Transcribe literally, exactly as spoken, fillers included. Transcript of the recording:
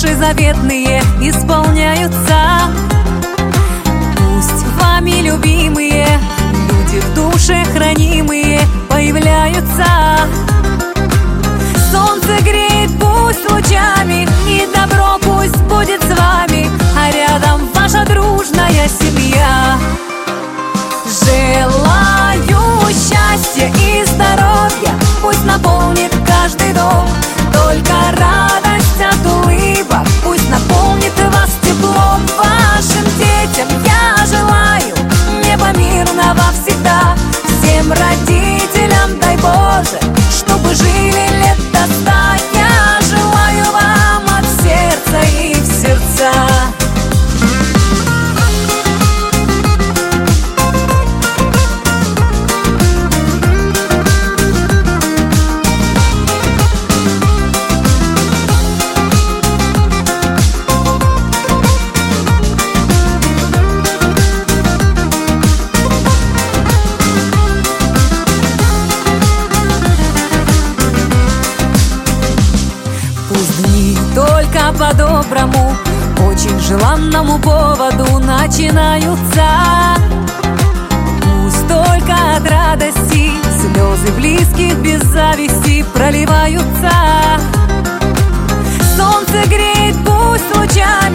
наши заветные исполняются. Пусть вами любимые люди в душе хранимые появляются. Солнце греет пусть лучами, и добро пусть будет с вами, а рядом ваша дружная семья. Желаю счастья и здоровья, пусть наполнит каждый дом. Только радость от улыбок пусть наполнит вас теплом. Вашим детям я желаю неба мирного всегда. Всем родителям дай Боже, чтобы жили лет до ста. Я желаю вам от сердца и в сердца. Только по-доброму, очень желанному поводу начинаются. Пусть только от радости слезы близких без зависти проливаются. Солнце греет пусть лучами,